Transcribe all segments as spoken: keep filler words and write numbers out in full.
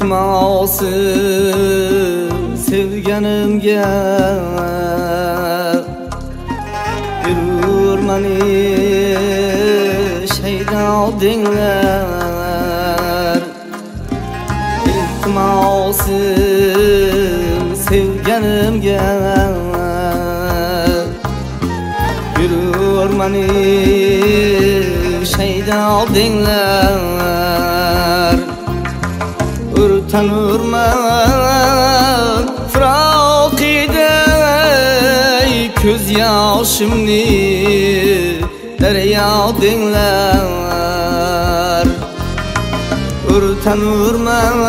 iltimosim sevganimga yurur mani shaydon denglar. Iltimosim sevganimga yurur mani shaydon denglar. Urtanurman firoqiday ko'z yoshimni daryo denglar. Urtanurman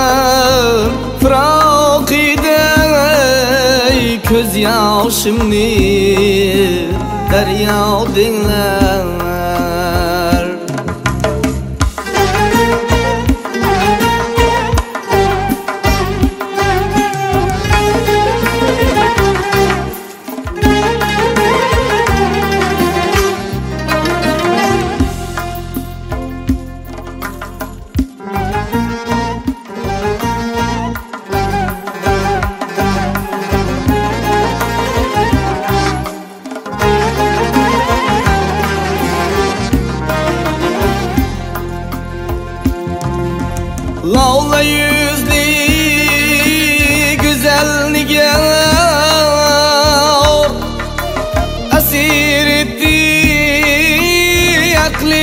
firoqiday ko'z yoshimni daryo denglar. Lala yüzlü güzel nigar asir etti akli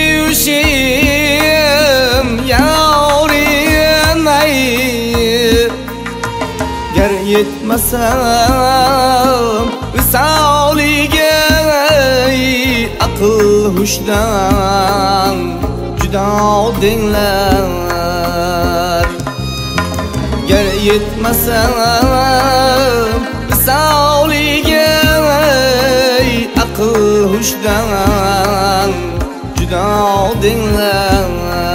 uşim yârim ay. Ger yetmesem visaliga akıl huşdan juda denglar. Ger yetmesem visaliga akıl huşdan juda denglar.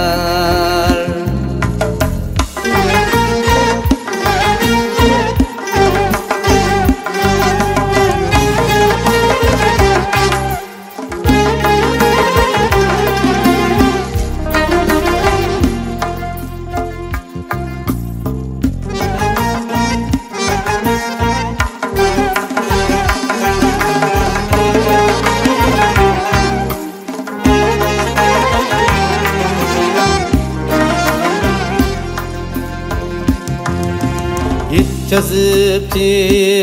Yetkazibdi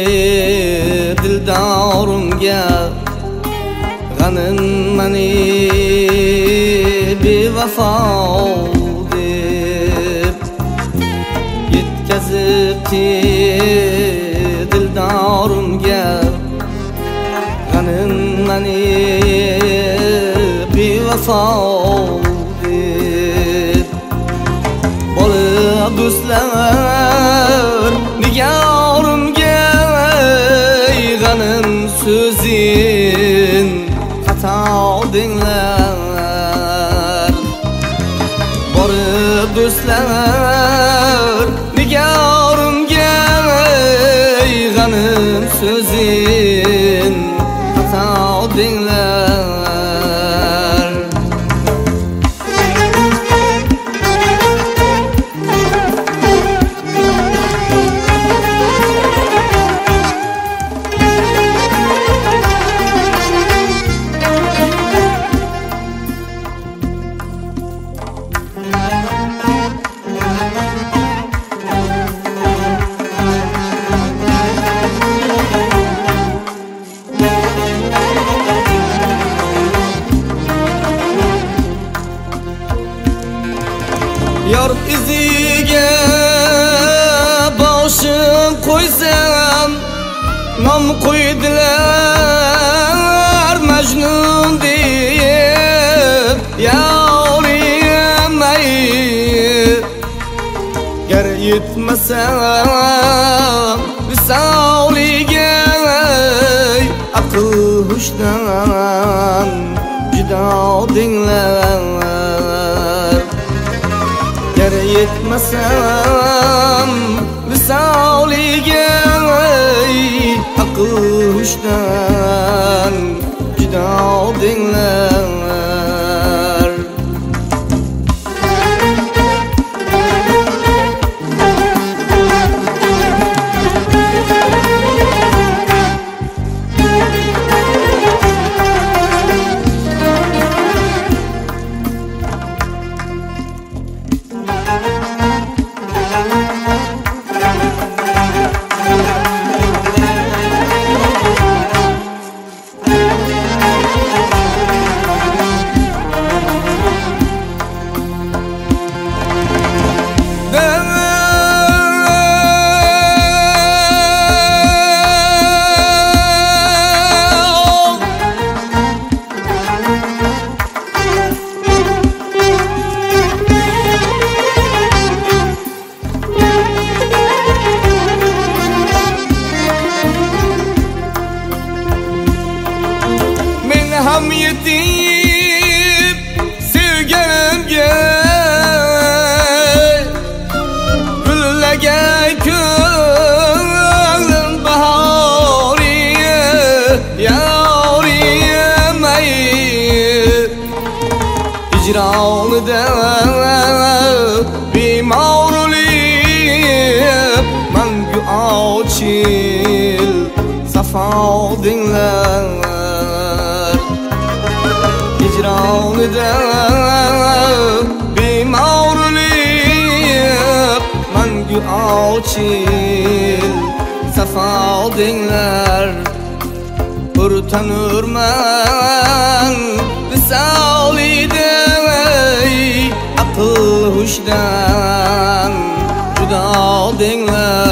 dildorimga g'anim mani bevafo deb. Yetkazibdi dildorimga g'anim mani bevafo deb. Bola do'stlar nigorimga g'anim so'zin xato denglar. Borib do'stlar nigorimga g'anim so'zin xato denglar. Yor iziga boshim qo'ysam nom qo'ydilar Majnun deb yorim ay. Gar yetmasam visoliga aql hushdan juda denglar. Ger yetmasam visoliga aql hushdan juda denglar. bimorlik mangu ochil safo dinglar hicronida bimorlik mangu ochil safo dinglar Urtanurman visolidey aql hushdan judo dinglar